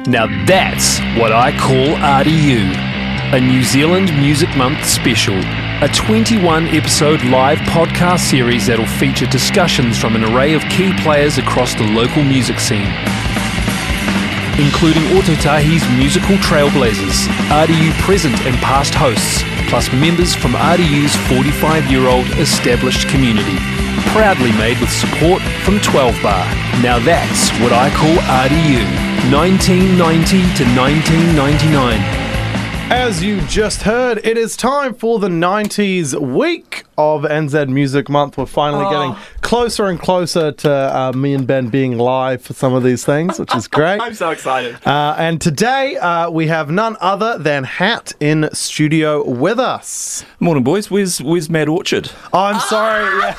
Now that's what I call RDU, a New Zealand Music Month special, a 21-episode live podcast series that'll feature discussions from an array of key players across the local music scene, including Otautahi's musical trailblazers, RDU present and past hosts, plus members from RDU's 45-year-old established community. Proudly made with support from 12 Bar. Now that's what I call RDU, 1990 to 1999. As you just heard, it is time for the 90s week of NZ Music Month. We're finally getting closer and closer to me and Ben being live for some of these things, which is great. I'm so excited. And today we have none other than Hat in studio with us. Morning, boys. Where's Matt Orchard? Oh, I'm sorry. Yeah.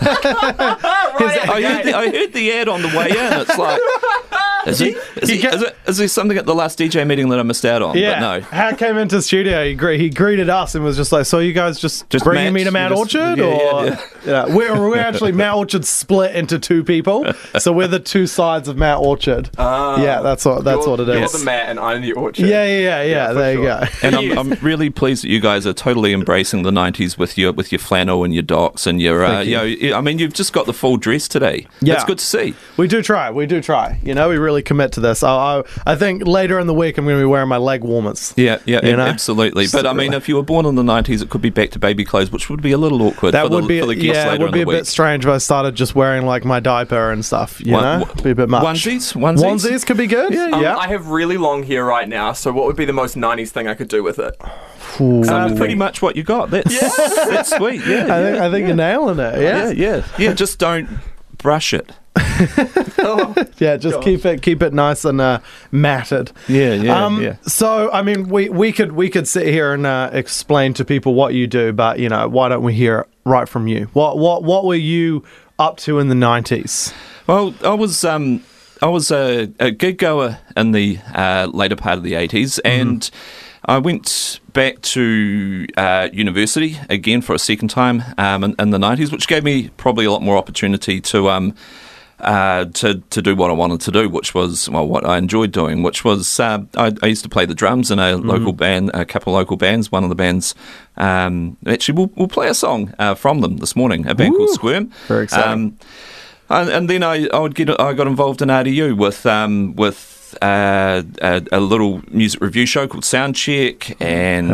I heard the ad on the way in. It's like, is there something at the last DJ meeting that I missed out on? Yeah. But no. Hat came into studio. He greeted us and was just like, "So you guys just bringing Matt, me to Matt Orchard, yeah. We're actually Matt Orchard split into two people, so we're the two sides of Matt Orchard. Yeah, that's what it is. You're the Matt and I'm the Orchard. Yeah. There you go. And I'm really pleased that you guys are totally embracing the 90s with your flannel and your docks and your I mean, you've just got the full dress today. Yeah. It's good to see. We do try. You know, we really commit to this. I think later in the week I'm going to be wearing my leg warmers. Yeah, you know? Absolutely. But I mean, if you were born in the 90s, it could be back to baby clothes, which would be a little awkward That for would be the guests later it would in be the a week. bit strange if I started just wearing like my diaper and stuff. You know, be a bit much. Onesies could be good. Yeah. I have really long hair right now, so what would be the most 90s thing I could do with it? Pretty much what you got. That's sweet. Yeah, I think you're nailing it. Yeah. Just don't brush it. Yeah, just keep it nice and matted. Yeah. So, I mean, we could sit here and explain to people what you do, but you know, why don't we hear it right from you? What were you up to in the 90s? Well, I was a gig goer in the later part of the 80s, and I went back to university again for a second time in the 90s, which gave me probably a lot more opportunity to do what I wanted to do, which was what I enjoyed doing, which was I used to play the drums in a local band, a couple of local bands. One of the bands, actually, we'll play a song from them this morning, a band called Squirm. Very exciting. And then I got involved in RDU with a little music review show called Soundcheck, and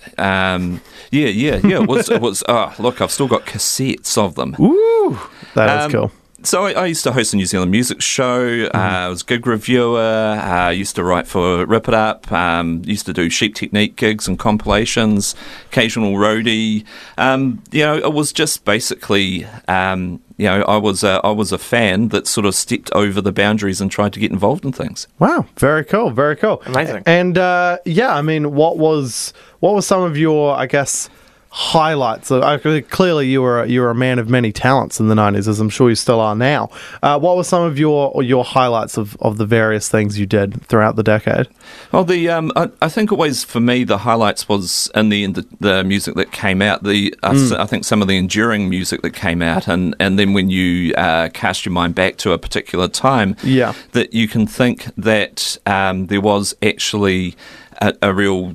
it was. Look, I've still got cassettes of them. Ooh, that is cool. So I used to host a New Zealand music show. I was a gig reviewer. I used to write for Rip It Up. Used to do Sheep Technique gigs and compilations. Occasional roadie. It was just basically. I was a fan that sort of stepped over the boundaries and tried to get involved in things. Wow, very cool. Amazing. And I mean, what was some of your, I guess, highlights? Clearly, you were a man of many talents in the 90s, as I'm sure you still are now. What were some of your highlights of the various things you did throughout the decade? Well, I think always for me the highlights was in the end the music that came out. I think some of the enduring music that came out, and then when you cast your mind back to a particular time, that you can think that there was actually a real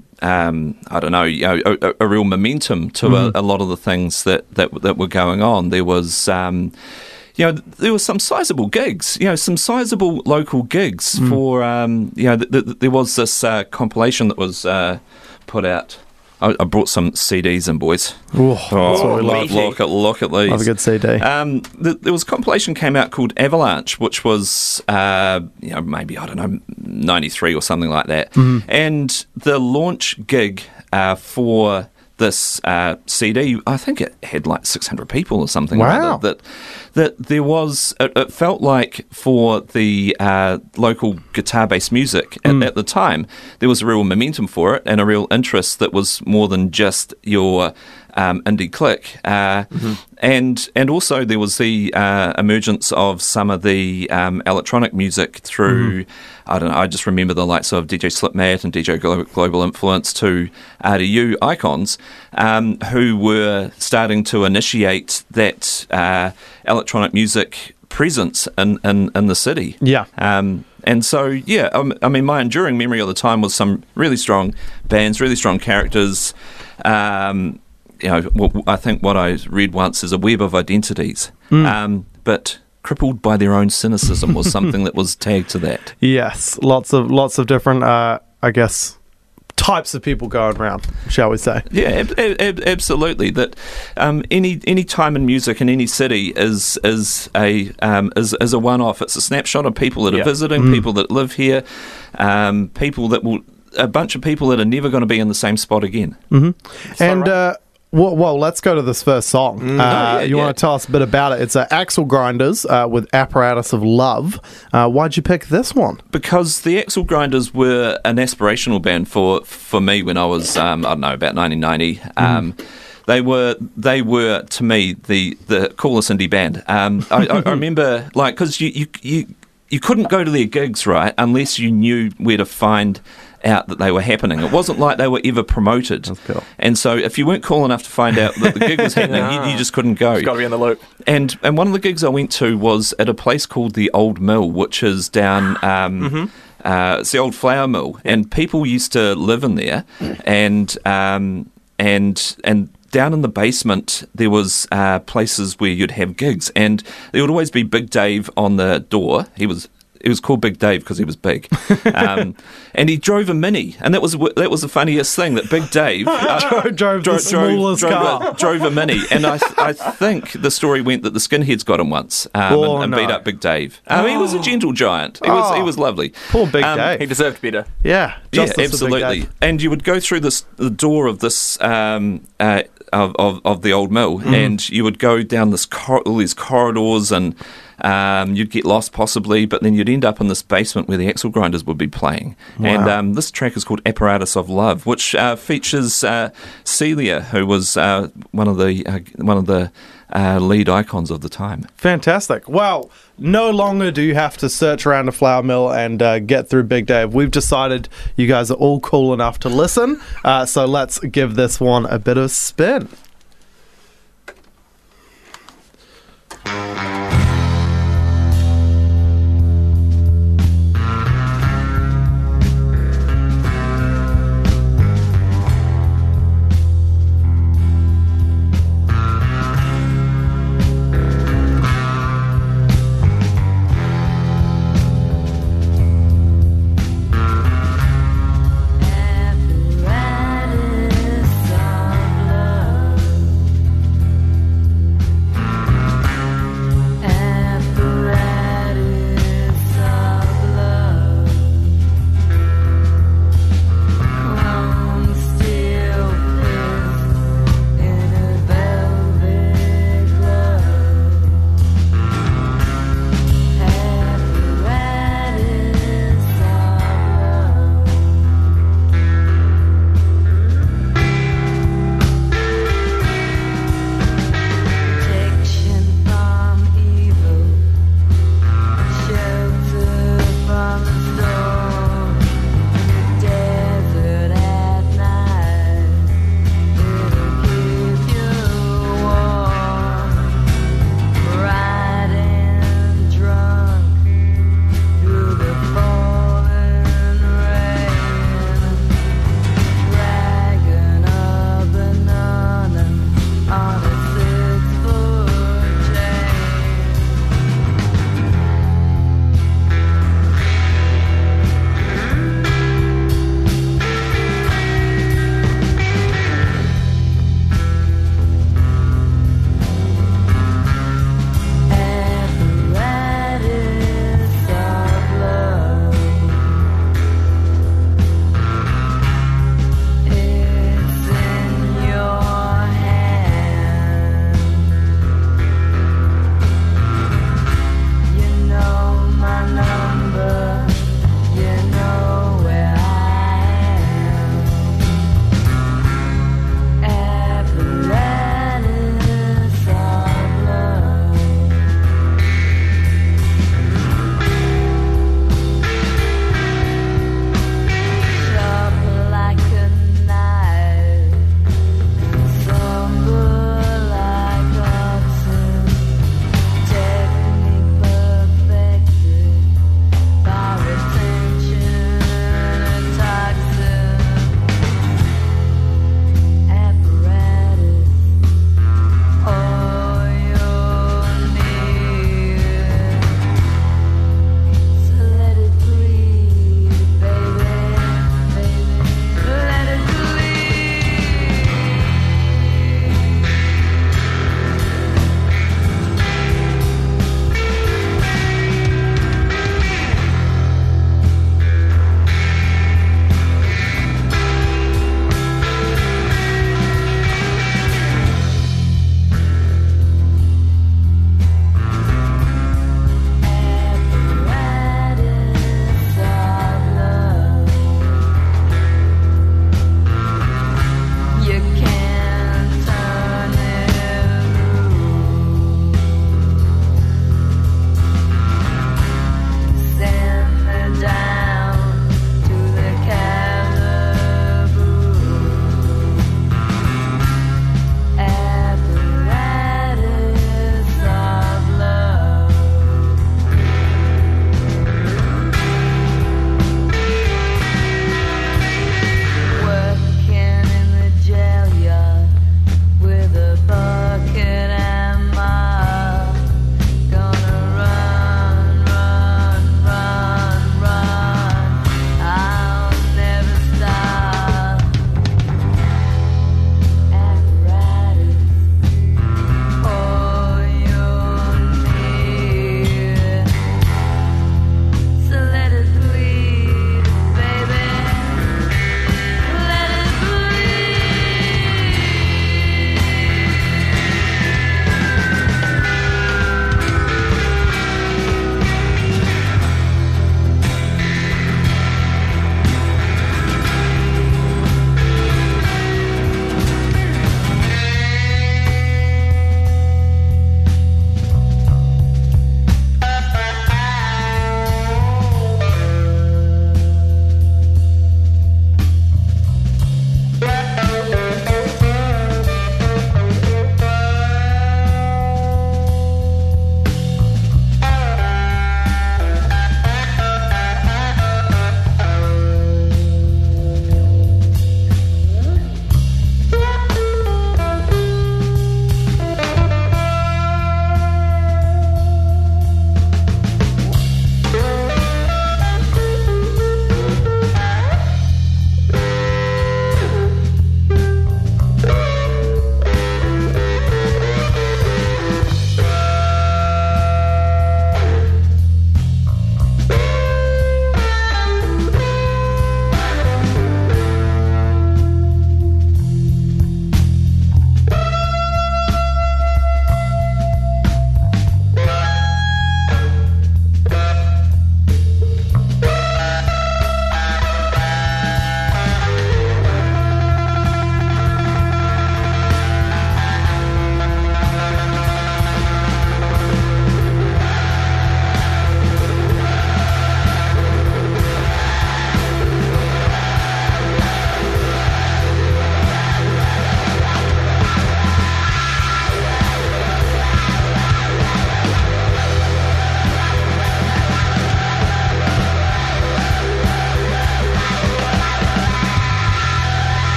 a real momentum to a lot of the things that were going on. There was there were some sizable gigs, some sizable local gigs for there was this compilation that was put out. I brought some CDs in, boys. That's what we love. Look at these. Love a good CD. There was a compilation came out called Avalanche, which was maybe 93 or something like that. And the launch gig for this CD, I think it had like 600 people or something. Wow. Like that there was, it felt like for the local guitar-based music at the time, there was a real momentum for it and a real interest that was more than just your indie click. And also there was the emergence of some of the electronic music through, I just remember the likes of DJ Slipmatt and DJ Global Influence, two RDU icons, who were starting to initiate that electronic music presence in the city. Yeah. And so, yeah, I mean, my enduring memory of the time was some really strong bands, really strong characters. I think what I read once is a web of identities. But crippled by their own cynicism was something that was tagged to that. Yes, lots of different, I guess, types of people going around, shall we say? Yeah, absolutely. That any time in music in any city is a one-off. It's a snapshot of people that are visiting, people that live here, a bunch of people that are never going to be in the same spot again. Mm-hmm. And well, let's go to this first song. You want to tell us a bit about it? It's Axle Grinders with Apparatus of Love. Why'd you pick this one? Because the Axle Grinders were an aspirational band for me when I was, I don't know, about 1990. They were to me the coolest indie band. I remember, like, because you couldn't go to their gigs, right, unless you knew where to find out that they were happening. It wasn't like they were ever promoted. That's cool. And so if you weren't cool enough to find out that the gig was happening, you just couldn't go. You've got to be in the loop. And one of the gigs I went to was at a place called the Old Mill, which is down it's the old flour mill, and people used to live in there, and down in the basement there was places where you'd have gigs, and there would always be Big Dave on the door. He was called Big Dave because he was big, and he drove a Mini, and that was the funniest thing, that Big Dave drove the smallest car. Drove a Mini, and I think the story went that the skinheads got him once and beat up Big Dave. He was a gentle giant. He was lovely. Poor Big Dave. He deserved better. Yeah, absolutely. And you would go through the door of this of the old mill, and you would go down all these corridors, and you'd get lost possibly, but then you'd end up in this basement where the Axle Grinders would be playing. Wow. And this track is called Apparatus of Love, which features Celia, who was one of the lead icons of the time. Fantastic. Well, no longer do you have to search around a flour mill and get through Big Dave. We've decided you guys are all cool enough to listen, so let's give this one a bit of spin. Apparatus of love.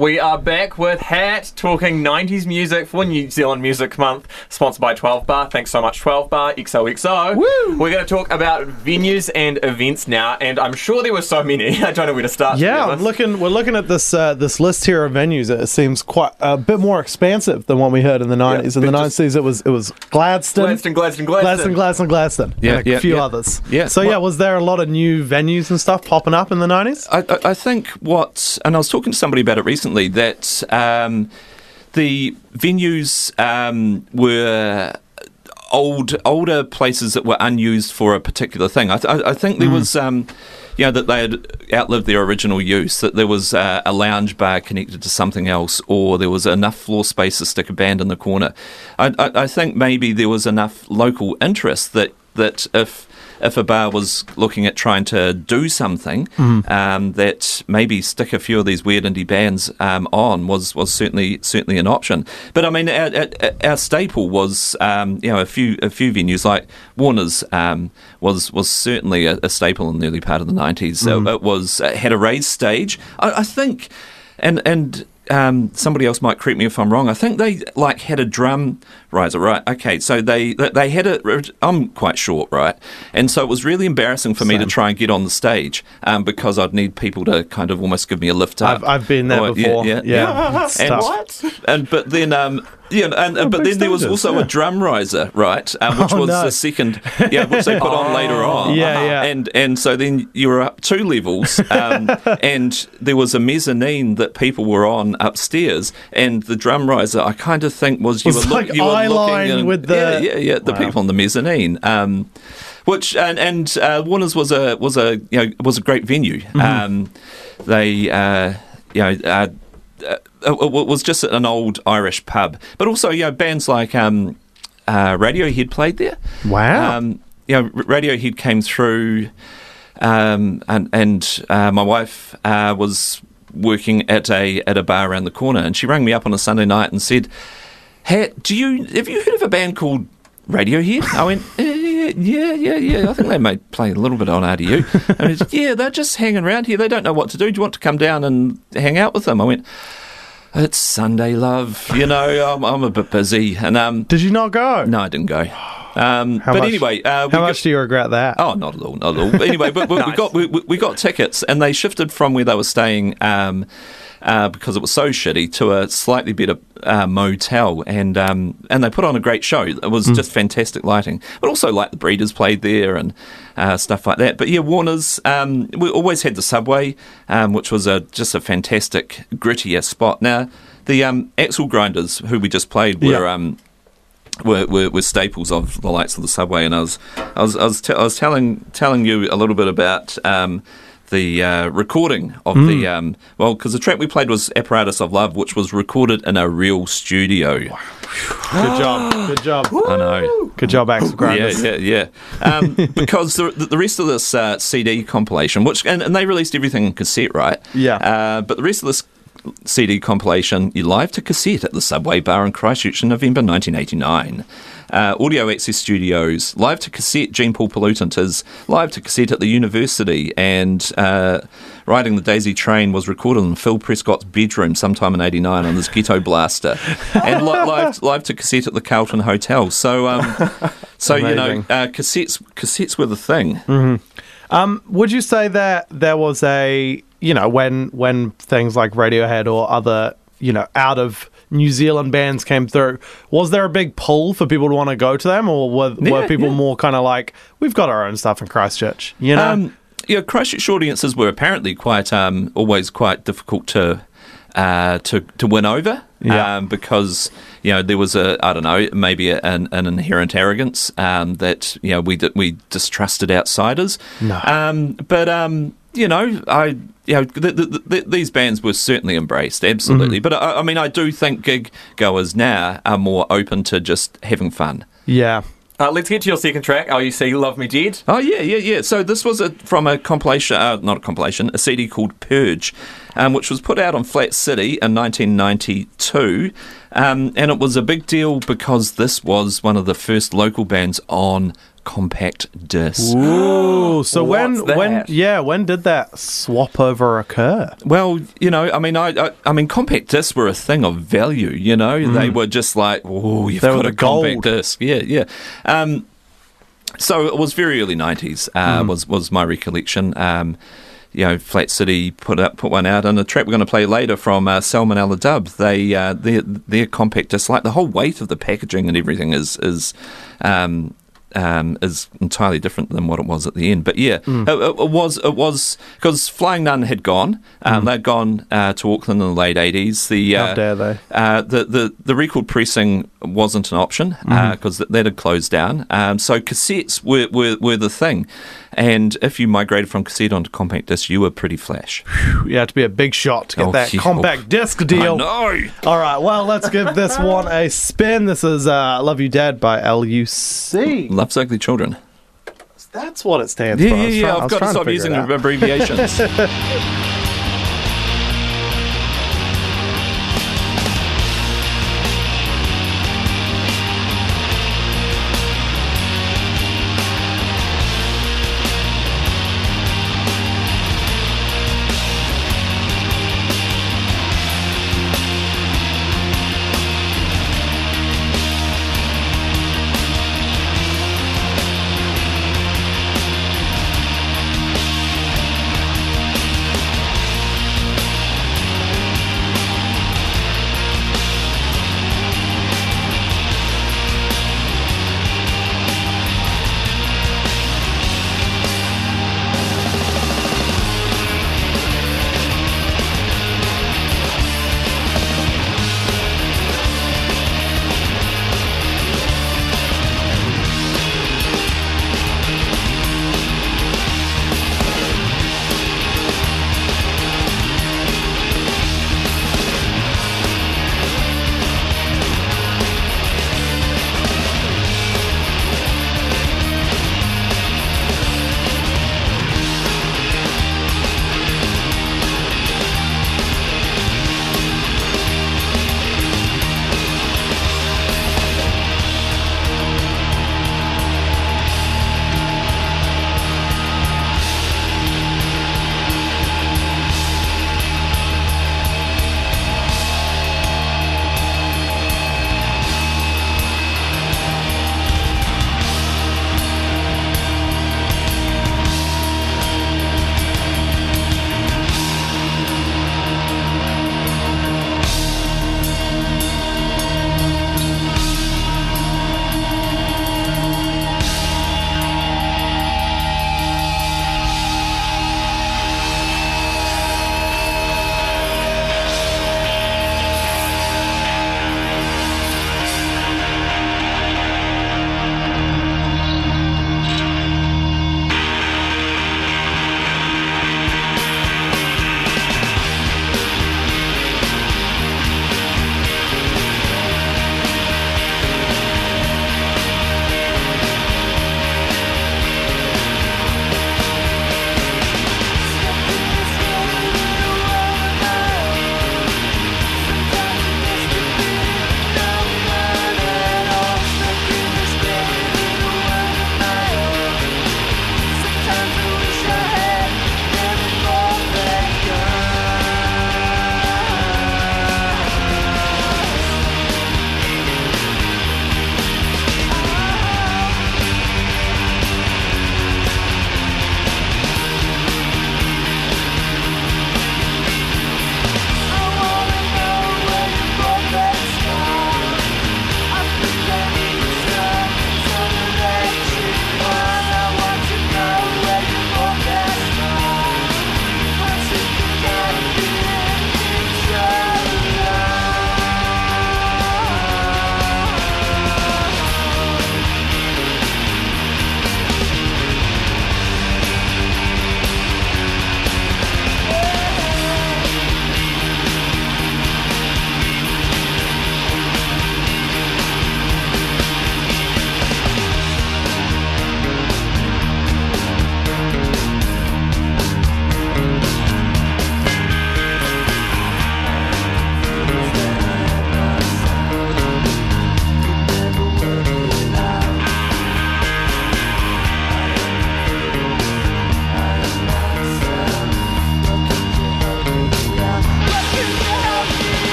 We are back with Hat, talking 90s music for New Zealand Music Month, sponsored by 12 Bar. Thanks so much, 12 Bar. XOXO. Woo! We're going to talk about venues and events now, and I'm sure there were so many. I don't know where to start. Yeah, to be honest. we're looking at this list here of venues. It seems quite a bit more expansive than what we heard in the 90s. In the 90s, it was Gladstone. Gladstone. Yeah, and a few others. Yeah. So, was there a lot of new venues and stuff popping up in the 90s? I think and I was talking to somebody about it recently, that the venues were older places that were unused for a particular thing. I think there was, that they had outlived their original use, that there was a lounge bar connected to something else, or there was enough floor space to stick a band in the corner. I think maybe there was enough local interest that if a bar was looking at trying to do something, that maybe stick a few of these weird indie bands on was certainly an option. But I mean, our staple was a few venues like Warner's was certainly a staple in the early part of the 90s. So it had a raised stage, I think, and somebody else might correct me if I'm wrong. I think they had a drum riser, right? Okay, so they had it. I'm quite short, right? And so it was really embarrassing for me to try and get on the stage because I'd need people to kind of almost give me a lift up. I've been there before. Yeah. But then there was also a drum riser, right? Which was the second, which they put on later on. Yeah. And so then you were up 2 levels, and there was a mezzanine that people were on upstairs, and the drum riser, I kind of think you were looking with the the people on the mezzanine. Which Warner's was a great venue. It was just an old Irish pub, but also bands like Radiohead played there. Wow. Radiohead came through, and my wife was working at a bar around the corner, and she rang me up on a Sunday night and said, "Hey, have you heard of a band called Radiohead?" I went, yeah. I think they may play a little bit on RDU. And he said, "Yeah, they're just hanging around here. They don't know what to do. Do you want to come down and hang out with them?" I went, "It's Sunday, love. I'm a bit busy." And did you not go? No, I didn't go. How much do you regret that? Oh, not at all. But anyway, nice. we got tickets, and they shifted from where they were staying because it was so shitty to a slightly better motel, and they put on a great show. It was just fantastic lighting, but also the Breeders played there and stuff like that. But yeah, Warner's, we always had the Subway, which was just a fantastic grittier spot. Now the Axle Grinders, who we just played, were staples of the lights of the Subway, and I was telling you a little bit about the recording of the because the track we played was Apparatus of Love, which was recorded in a real studio. Good job. I know. Good job, Axel Grinders. Yeah. Because the rest of this CD compilation, which and they released everything in cassette, right? Yeah. But the rest of this CD compilation, you live to cassette at the Subway Bar in Christchurch in November 1989. Audio Access Studios, live to cassette, Gene Paul Pollutant is live to cassette at the university, and Riding the Daisy Train was recorded in Phil Prescott's bedroom sometime in 89 on this Ghetto Blaster, and live to cassette at the Carlton Hotel. So cassettes were the thing. Mm-hmm. Would you say that there was a, when things like Radiohead or other, out of New Zealand bands came through, was there a big pull for people to want to go to them, or were people more kind of like, we've got our own stuff in Christchurch, Christchurch audiences were apparently always quite difficult to win over, because there was maybe an inherent arrogance that we distrusted outsiders. No. These bands were certainly embraced, absolutely. But I do think gig goers now are more open to just having fun. Yeah. Let's get to your second track, LUC, Love Me Dead. Oh, yeah. So this was from a compilation, not a compilation, a CD called Purge, which was put out on Flat City in 1992. And it was a big deal because this was one of the first local bands on compact disc. Ooh, so What's that? when did that swap over occur? Well, I mean, compact discs were a thing of value. They were just like, oh, you've They were got the a compact gold. disc. Yeah. So it was very early 90s. Was my recollection. Flat City put one out, and a track we're going to play later from Salmon Ala Dub. Their compact disc, like the whole weight of the packaging and everything is entirely different than what it was at the end. But yeah, it was because Flying Nun had gone. They'd gone to Auckland in the late 80s. How dare they? The record pressing wasn't an option because that had closed down. So cassettes were the thing. And if you migrated from cassette onto compact disc, you were pretty flash. You had to be a big shot to get that compact disc deal. No. All right, well, let's give this one a spin. This is Love You Dad by LUC. Love's Ugly Children. That's what it stands for. Yeah. I've got to stop using abbreviations.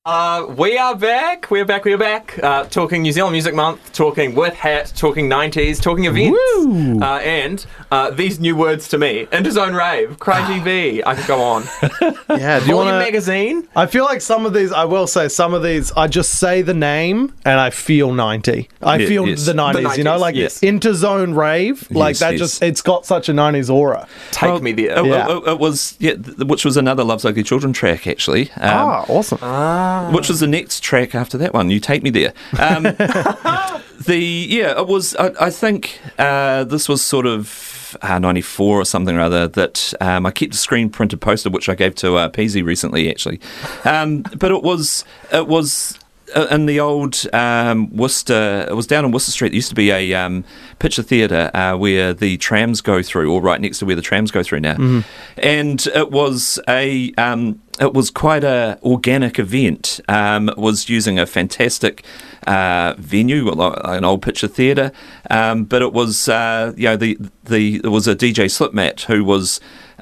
We are back. Talking New Zealand Music Month, talking with Hat, talking 90s, talking events. And these new words to me. Interzone Rave, Cry TV. I could go on. Yeah, do you want to... Magazine? I feel like some of these, I will say, some of these, I just say the name and I feel 90. I feel the 90s, you know, like Interzone Rave. Like that just, it's got such a 90s aura. Take me there. It was, which was another Love's Ugly Children track, actually. Awesome. Which was the next track after that one. You Take Me There. It was. I think this was sort of 94 or something or other that I kept a screen printed poster which I gave to Peasy recently, actually. But it was in the old Worcester. It was down in Worcester Street. There used to be a picture theatre where the trams go through, or right next to where the trams go through now. And it was it was quite a organic event. It was using a fantastic venue, an old picture theatre, but it was there was a DJ Slipmat who was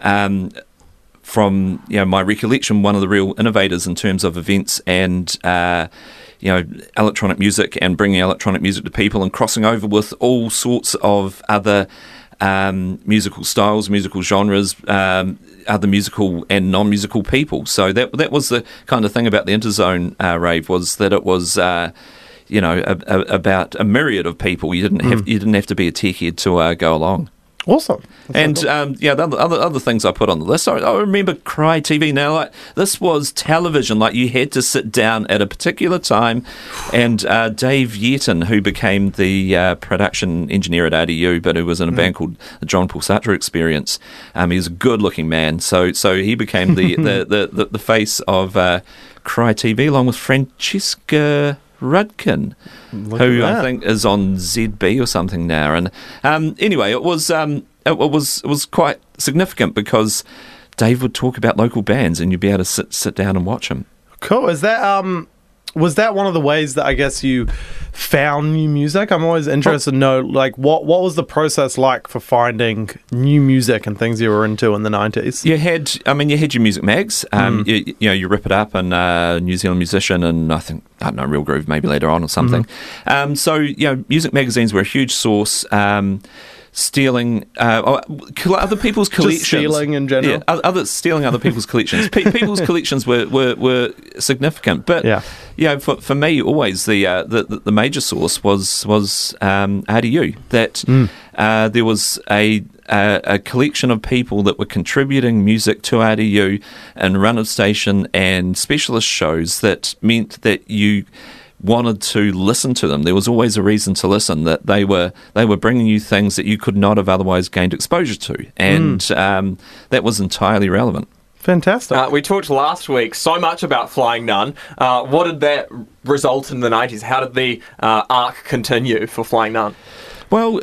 from my recollection one of the real innovators in terms of events and electronic music and bringing electronic music to people and crossing over with all sorts of other musical styles, musical genres, other musical and non-musical people. So that was the kind of thing about the Interzone rave, was that it was about a myriad of people. You didn't have to be a techhead to go along. Awesome. That's the other things I put on the list. I remember Cry TV. Now, like, this was television. Like, you had to sit down at a particular time, and Dave Yeaton, who became the production engineer at RDU, but who was in a band called the John Paul Sartre Experience. He was a good-looking man, so he became the face of Cry TV, along with Francesca Rudkin, who I think is on ZB or something now. And anyway, it was quite significant because Dave would talk about local bands, and you'd be able to sit down and watch them. Cool. Is that was that one of the ways that I guess you found new music? I'm always interested to know, like, what was the process like for finding new music and things you were into in the 90s? You had your music mags. You Rip It Up and New Zealand Musician, and I don't know, Real Groove maybe later on or something. So music magazines were a huge source. Stealing other people's collections. Just stealing in general. Yeah, stealing other people's collections. People's collections were significant, but for me, always the major source was RDU. That there was a collection of people that were contributing music to RDU and run of station and specialist shows that meant that you wanted to listen to them. There was always a reason to listen, that they were bringing you things that you could not have otherwise gained exposure to, and that was entirely relevant. Fantastic. We talked last week so much about Flying Nun. What did that result in the 90s? How did the arc continue for Flying Nun? Well,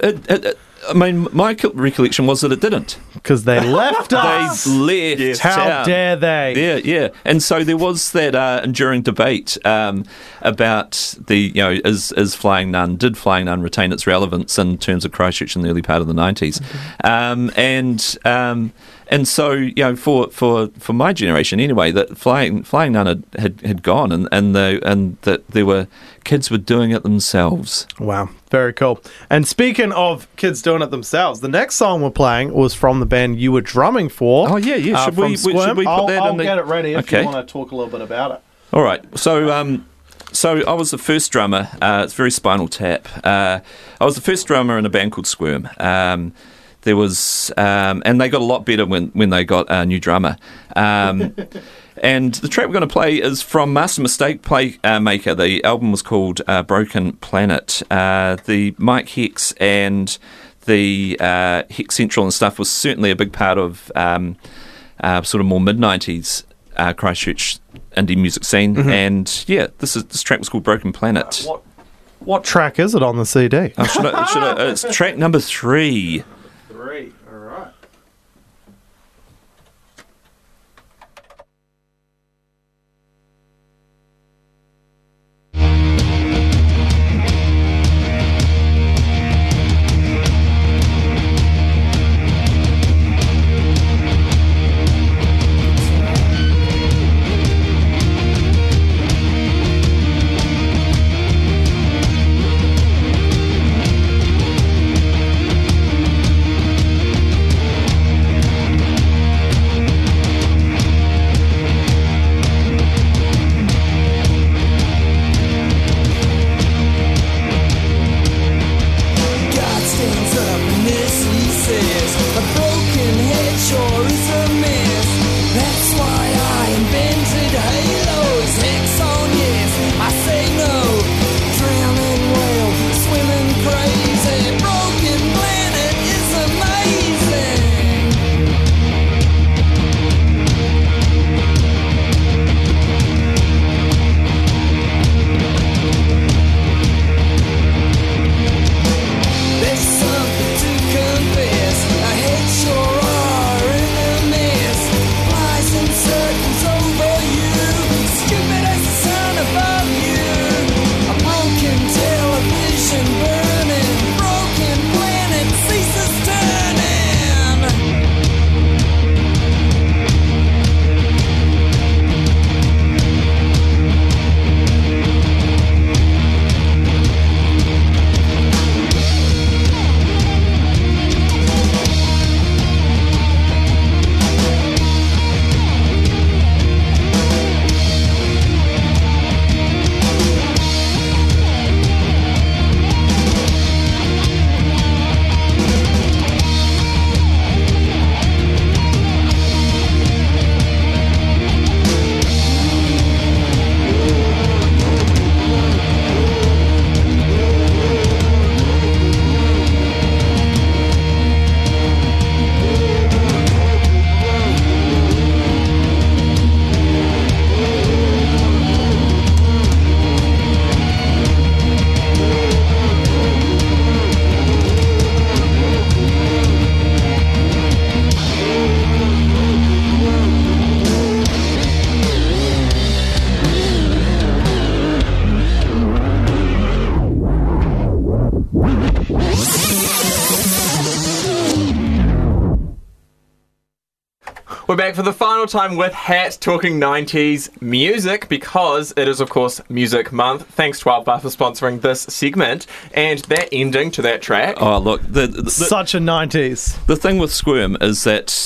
my recollection was that it didn't. Because they left us. They left. Yes. How dare they? Yeah. And so there was that enduring debate about did Flying Nun retain its relevance in terms of Christchurch in the early part of the 90s? And so, for my generation anyway, that Flying Nun had gone, and that there were kids were doing it themselves. Wow, very cool. And speaking of kids doing it themselves, the next song we're playing was from the band you were drumming for. Oh yeah. Should we put that in? I'll get it ready if you want to talk a little bit about it. All right. So I was the first drummer. It's very Spinal Tap. I was the first drummer in a band called Squirm. There was, and they got a lot better when they got a new drummer. And the track we're going to play is from Master Mistake Maker. The album was called Broken Planet. The Mike Hex and the Hex Central and stuff was certainly a big part of sort of more mid-90s Christchurch indie music scene. And this track was called Broken Planet. What track is it on the CD? It's track number 3. All right. We're back for the final time with Hat talking 90s music because it is, of course, Music Month. Thanks 12 Bar for sponsoring this segment. And that ending to that track. Oh, look, Such a 90s. the thing with Squirm is that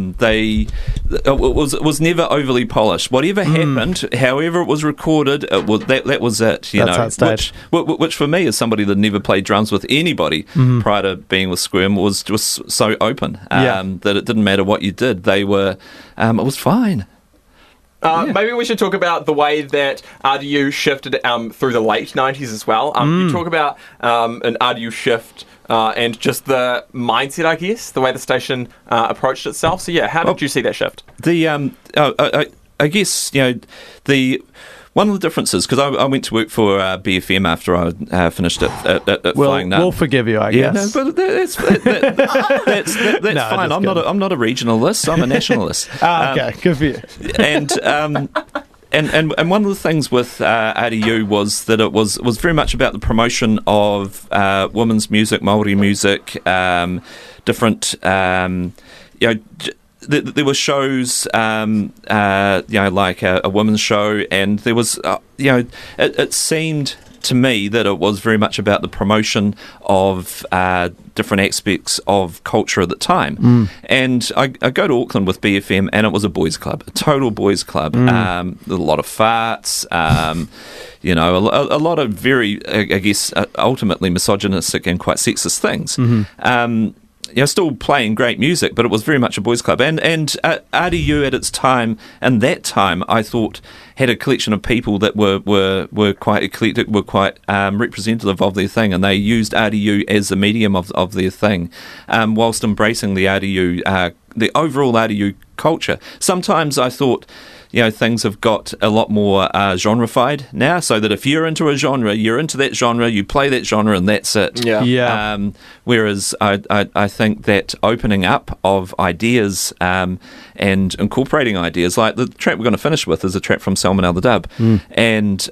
it was never overly polished. Whatever happened, however it was recorded, that was it. That's how it stayed. Which for me, as somebody that never played drums with anybody prior to being with Squirm, was just so open that it didn't matter what you did. They were. It was fine. Maybe we should talk about the way that RDU shifted through the late 90s as well. You talk about an RDU shift and just the mindset, I guess, the way the station approached itself. So, yeah, how did you see that shift? I guess, one of the differences, because I went to work for BFM after I finished at Flying Nun. We'll forgive you, I guess. No, but that's No, fine. just I'm not a regionalist. I'm a nationalist. Okay, good for you. And one of the things with RDU was that it was very much about the promotion of women's music, Māori music, different. There were shows, like a women's show, and there was, it seemed to me that it was very much about the promotion of different aspects of culture at the time. And I go to Auckland with BFM, and it was a boys' club, a total boys' club. A lot of farts, a lot of very, I guess, ultimately misogynistic and quite sexist things. Still playing great music, but it was very much a boys' club. And RDU at its time, and that time, I thought, had a collection of people that were quite eclectic, were quite representative of their thing, and they used RDU as the medium of their thing, whilst embracing the RDU, the overall RDU culture. Sometimes I thought, things have got a lot more genreified now, so that if you're into a genre, you're into that genre, you play that genre, and that's it. Yeah. Whereas I think that opening up of ideas and incorporating ideas, like the track we're going to finish with is a track from Salman Al the Dub, and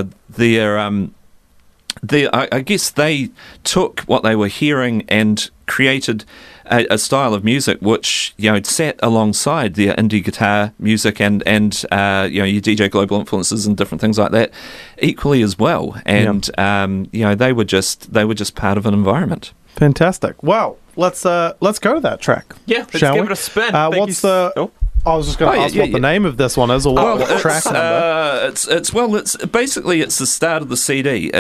I guess they took what they were hearing and created a style of music which sat alongside their indie guitar music and your DJ Global influences and different things like that equally as well. And they were just part of an environment. Fantastic. Well, let's go to that track. Yeah, let's shall give we? it a spin. I was just going to ask what the name of this one is, or what track number. It's basically the start of the CD.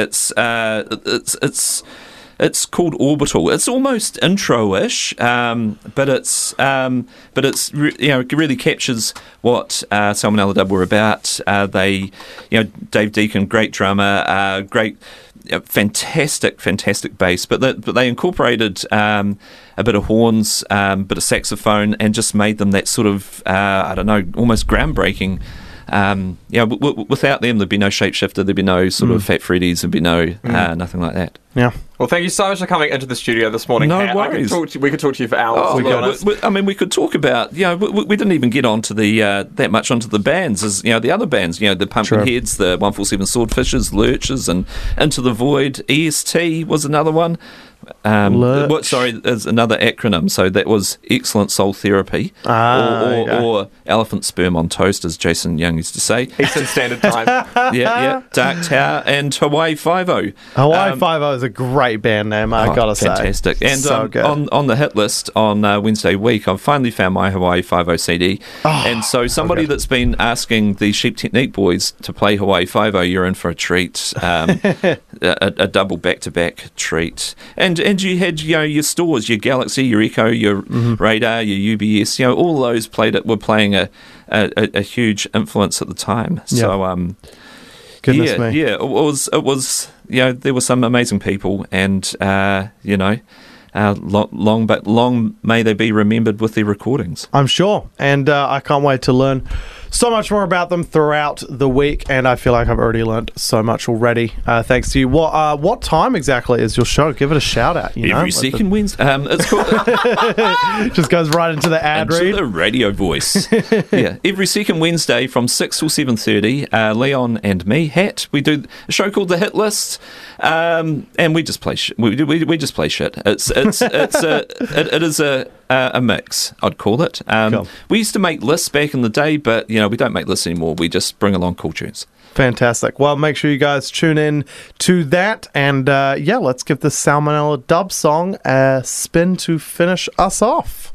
It's called Orbital. It's almost intro-ish, but it's really captures what Salman Al Dub were about. Dave Deacon, great drummer, great. Fantastic bass, but they incorporated a bit of horns, bit of saxophone, and just made them that sort of almost groundbreaking. Without them, there'd be no Shapeshifter, there'd be no sort of Fat Freddy's, there'd be no nothing like that. Yeah. Well, thank you so much for coming into the studio this morning. No Pat. worries. We could talk to you for hours. We could talk about, we didn't even get onto that much onto the bands, as the other bands, the Pumpkinheads, the 147 Swordfishes, Lurches, and Into the Void. EST was another one. Is another acronym. So that was Excellent Soul Therapy, or Elephant Sperm on Toast, as Jason Young used to say. Eastern Standard Time. Dark Tower and Hawaii Five-0. Hawaii Five-0 is a great band name, I gotta say. Fantastic. And so good. on the hit list on Wednesday week, I've finally found my Hawaii Five-0 CD. And so somebody that's been asking the Sheep Technique boys to play Hawaii Five-0, you're in for a treat. A double back-to-back treat. And you had your stores, your Galaxy, your Echo, your Radar, your UBS. All those were playing a huge influence at the time. So goodness me, it was. There were some amazing people, and long may they be remembered with their recordings. I'm sure, and I can't wait to learn so much more about them throughout the week, and I feel like I've already learned so much already, thanks to you. What time exactly is your show? Give it a shout out. Every second Wednesday. It's called just goes right into the ad read. The radio voice. Every second Wednesday from 6 till 7:30. Leon and me, Hat, we do a show called The Hit List, and we just play shit. We just play shit. It is a mix, I'd call it. Cool. We used to make lists back in the day, but we don't make lists anymore. We just bring along cool tunes. Fantastic. Well, make sure you guys tune in to that. And let's give this Salmonella dub song a spin to finish us off.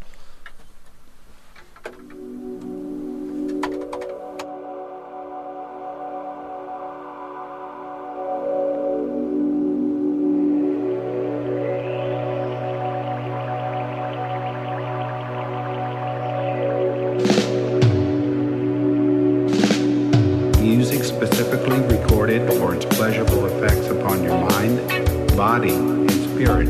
Music specifically recorded for its pleasurable effects upon your mind, body, and spirit.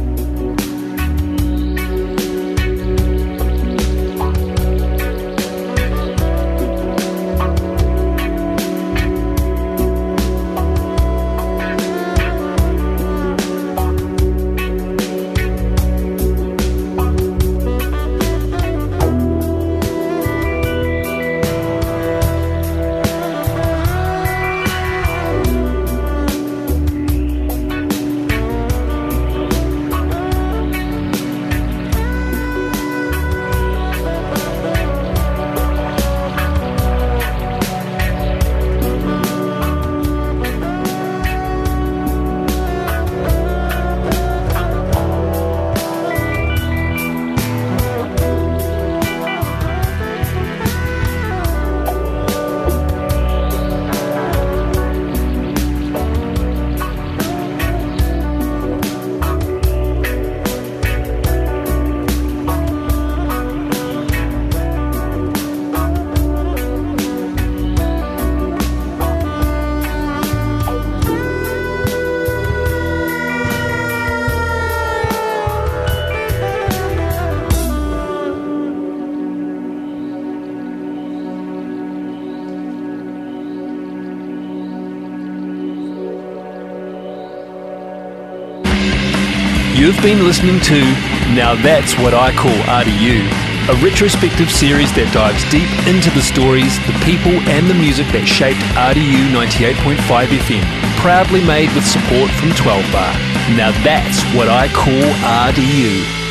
You've been listening to Now That's What I Call RDU, a retrospective series that dives deep into the stories, the people and the music that shaped RDU 98.5 FM, proudly made with support from 12 Bar. Now that's what I call RDU.